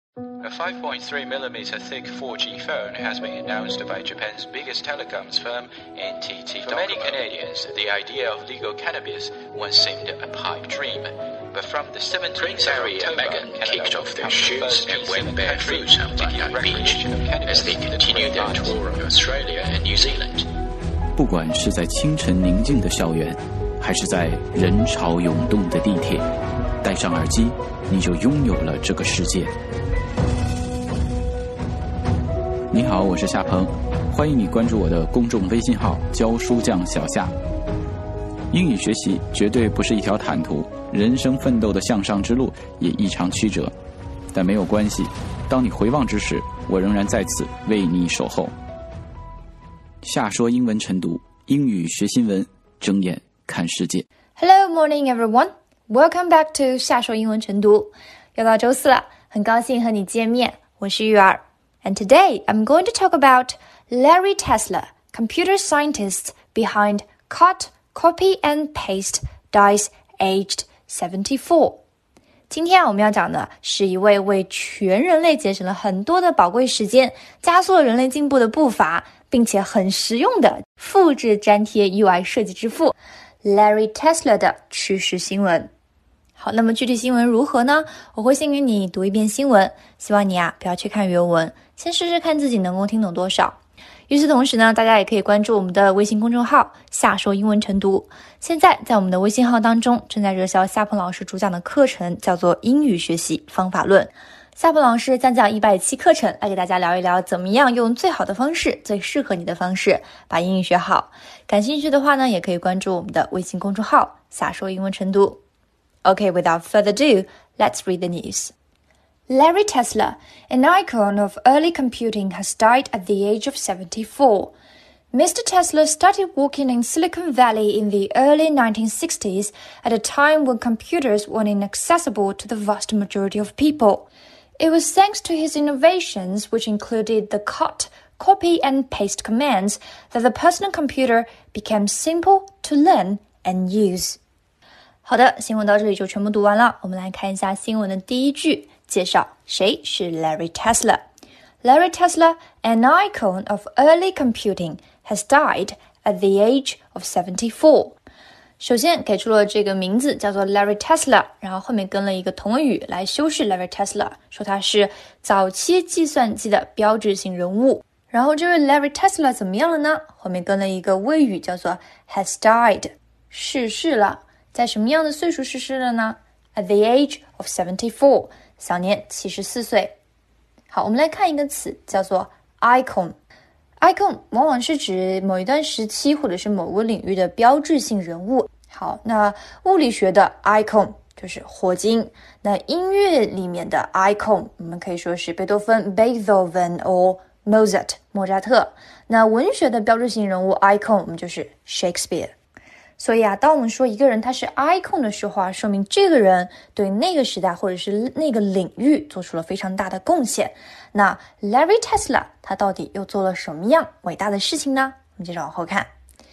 A 5.3mm thick 4G phone has been announced by Japan's biggest telecoms firm, NTT. For many Canadians, the idea of legal cannabis once seemed a pipe dream. But from the 17th Prince Harry and Meghan kicked off their shoes and went barefoot on Bondi Beach as they continued their tour of Australia and New Zealand. 不管是在清晨宁静的校园，还是在人潮涌动的地铁，戴上耳机，你就拥有了这个世界。你好，我是夏鹏，欢迎你关注我的公众微信号教书匠小夏。英语学习绝对不是一条坦途，人生奋斗的向上之路也异常曲折，但没有关系，当你回望之时，我仍然在此为你守候。夏说英文晨读，英语学新闻，睁眼看世界。 Hello, morning everyone. Welcome back to 夏说英文晨读。又到周四了，很高兴和你见面，我是玉儿。And today, I'm going to talk about Larry Tesler, computer scientist behind Cut, Copy and Paste Dice aged 74. 今天我们要讲的是一位为全人类节省了很多的宝贵时间，加速了人类进步的步伐，并且很实用的复制粘贴 UI 设计之父 Larry Tesler 的趋势新闻。好，那么具体新闻如何呢？我会先给你读一遍新闻，希望你不要去看原文，先试试看自己能够听懂多少。与此同时呢，大家也可以关注我们的微信公众号夏说英文晨读。现在在我们的微信号当中正在热销夏鹏老师主讲的课程，叫做英语学习方法论。夏鹏老师将讲100期课程来给大家聊一聊怎么样用最好的方式，最适合你的方式把英语学好。感兴趣的话呢，也可以关注我们的微信公众号夏说英文晨读。Okay, without further ado, let's read the news. Larry Tesler, an icon of early computing, has died at the age of 74. Mr. Tesla started working in Silicon Valley in the early 1960s at a time when computers were inaccessible to the vast majority of people. It was thanks to his innovations, which included the cut, copy, and paste commands, that the personal computer became simple to learn and use. 好的，新闻到这里就全部读完了。我们来看一下新闻的第一句，介绍谁是 Larry Tesler。 Larry Tesler, an icon of early computing, has died at the age of 74. 首先给出了这个名字叫做 Larry Tesler， 然后后面跟了一个同位语来修饰 Larry Tesler， 说他是早期计算机的标志性人物。然后这位 Larry Tesler 怎么样了呢？后面跟了一个谓语叫做 has died， 逝世了。在什么样的岁数逝世了呢？ At the age of 74， 享年74岁。好，我们来看一个词叫做 icon。 icon 往往是指某一段时期或者是某个领域的标志性人物。好，那物理学的 icon 就是霍金，那音乐里面的 icon 我们可以说是贝多芬 Beethoven or Mozart 莫扎特。那文学的标志性人物 icon 我们就是 Shakespeare。所以当我们说一个人他是 icon 的时候说明这个人对那个时代或者是那个领域做出了非常大的贡献。那 Larry Tesler 他到底又做了什么样伟大的事情呢？我们接着往后看。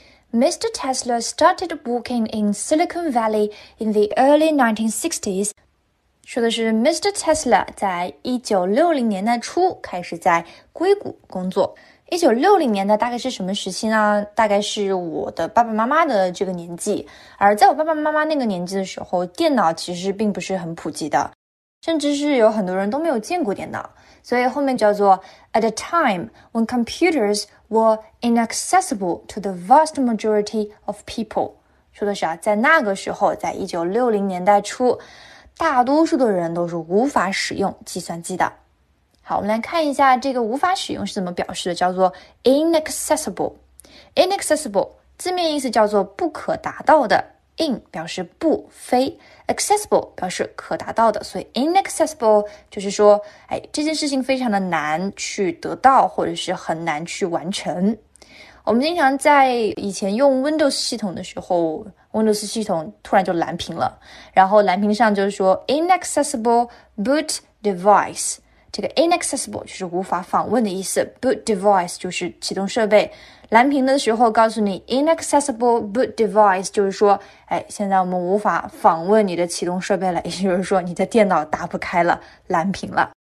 Mr. Tesla started working in Silicon Valley in the early 1960s. 说的是 Mr. Tesla 在1960年代初开始在硅谷工作。1960年代大概是什么时期呢？大概是我的爸爸妈妈的这个年纪。而在我爸爸妈妈那个年纪的时候，电脑其实并不是很普及的，甚至是有很多人都没有见过电脑。所以后面叫做 at a time when computers were inaccessible to the vast majority of people. 说的是在那个时候，在1960年代初，大多数的人都是无法使用计算机的。好，我们来看一下这个无法使用是怎么表示的，叫做 inaccessible。 inaccessible 字面意思叫做不可达到的， in 表示不非， accessible 表示可达到的，所以 inaccessible 就是说这件事情非常的难去得到，或者是很难去完成。我们经常在以前用 Windows 系统的时候， Windows 系统突然就蓝屏了，然后蓝屏上就是说 inaccessible boot device。这个 inaccessible 就是无法访问的意思， boot device 就是启动设备。蓝屏的时候告诉你 inaccessible boot device 就是说现在我们无法访问你的启动设备了，也就是说你的电脑打不开了，蓝屏了。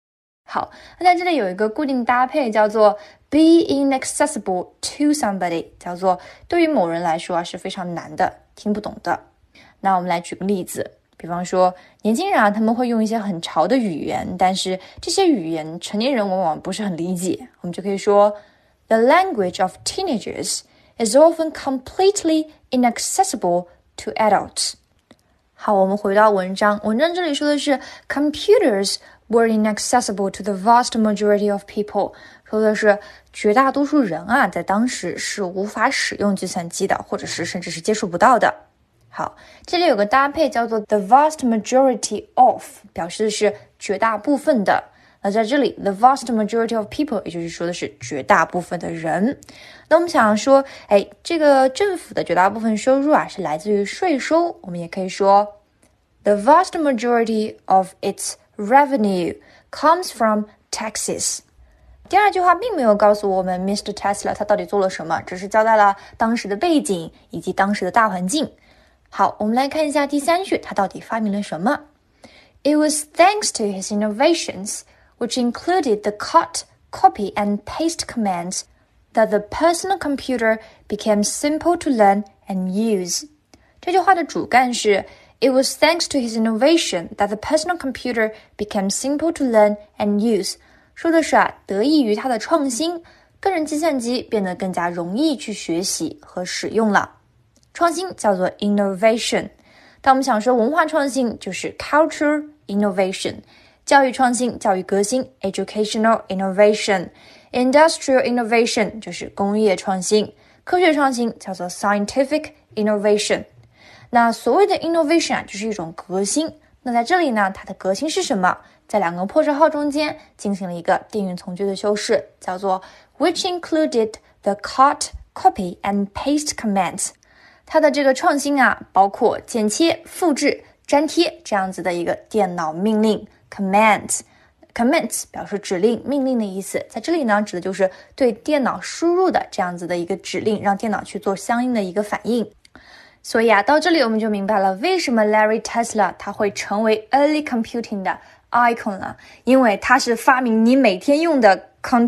好，那在这里有一个固定搭配叫做 be inaccessible to somebody， 叫做对于某人来说是非常难的，听不懂的。那我们来举个例子，比方说年轻人他们会用一些很潮的语言，但是这些语言成年人往往不是很理解，我们就可以说 The language of teenagers is often completely inaccessible to adults。 好，我们回到文章这里说的是 computers were inaccessible to the vast majority of people， 说的是绝大多数人在当时是无法使用计算机的，或者是甚至是接触不到的。好，这里有个搭配叫做 the vast majority of， 表示的是绝大部分的。那在这里 the vast majority of people 也就是说的是绝大部分的人。那我们想说这个政府的绝大部分收入是来自于税收，我们也可以说 the vast majority of its revenue comes from taxes。 第二句话并没有告诉我们 Mr. Tesla 他到底做了什么，只是交代了当时的背景以及当时的大环境。好，我们来看一下第三句，他到底发明了什么。 It was thanks to his innovations, which included the cut, copy and paste commands, that the personal computer became simple to learn and use。 这句话的主干是 It was thanks to his innovation that the personal computer became simple to learn and use， 说的是得益于他的创新，个人计算机变得更加容易去学习和使用了。创新叫做 innovation， 当我们想说文化创新就是 culture innovation， 教育创新教育革新 educational innovation， industrial innovation 就是工业创新，科学创新叫做 scientific innovation。 那所谓的 innovation 就是一种革新，那在这里呢它的革新是什么，在两个破折号中间进行了一个定语从句的修饰，叫做 which included the cut, copy and paste commands。它的这个创新包括剪切、复制、粘贴这样子的一个电脑命令 commands 表示指令、命令的意思，在这里呢指的就是对电脑输入的这样子的一个指令，让电脑去做相应的一个反应。所以到这里我们就明白了为什么 Larry Tesla 他会成为 early computing 的 icon 了，因为他是发明你每天用的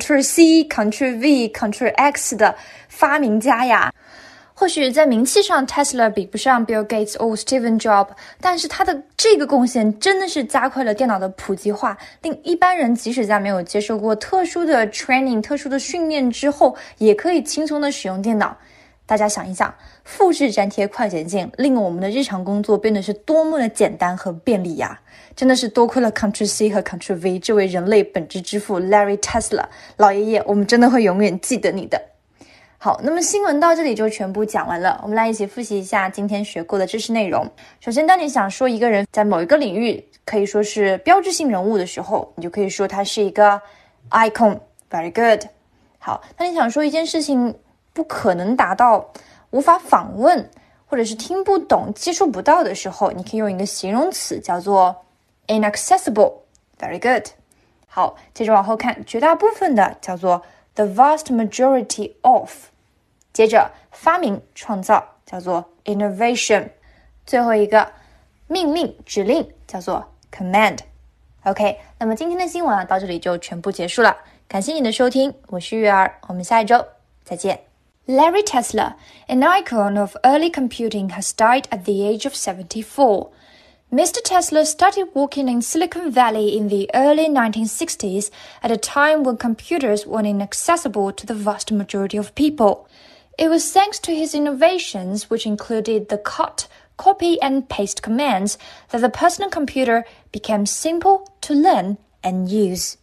Ctrl+C、Ctrl+V、Ctrl+X 的发明家呀。或许在名气上 Tesla 比不上 Bill Gates 或 Steve Jobs， 但是他的这个贡献真的是加快了电脑的普及化，令一般人即使在没有接受过特殊的 training 特殊的训练之后，也可以轻松的使用电脑。大家想一想，复制粘贴快捷键令我们的日常工作变得是多么的简单和便利呀！真的是多亏了 Ctrl+C 和 Ctrl+V 这位人类本质之父 Larry Tesla 老爷爷，我们真的会永远记得你的。好，那么新闻到这里就全部讲完了，我们来一起复习一下今天学过的知识内容。首先，当你想说一个人在某一个领域可以说是标志性人物的时候，你就可以说他是一个 icon， very good。 好，当你想说一件事情不可能达到无法访问或者是听不懂接触不到的时候，你可以用一个形容词叫做 inaccessible， very good。 好，接着往后看，绝大部分的叫做 the vast majority of， 接着发明创造叫做 innovation， 最后一个命令指令叫做 command。 OK， 那么今天的新闻到这里就全部结束了，感谢你的收听，我是月儿，我们下一周再见。Larry Tesla, an icon of early computing, has died at the age of 74. Mr. Tesla started working in Silicon Valley in the early 1960s at a time when computers were inaccessible to the vast majority of people. It was thanks to his innovations, which included the cut, copy and paste commands, that the personal computer became simple to learn and use.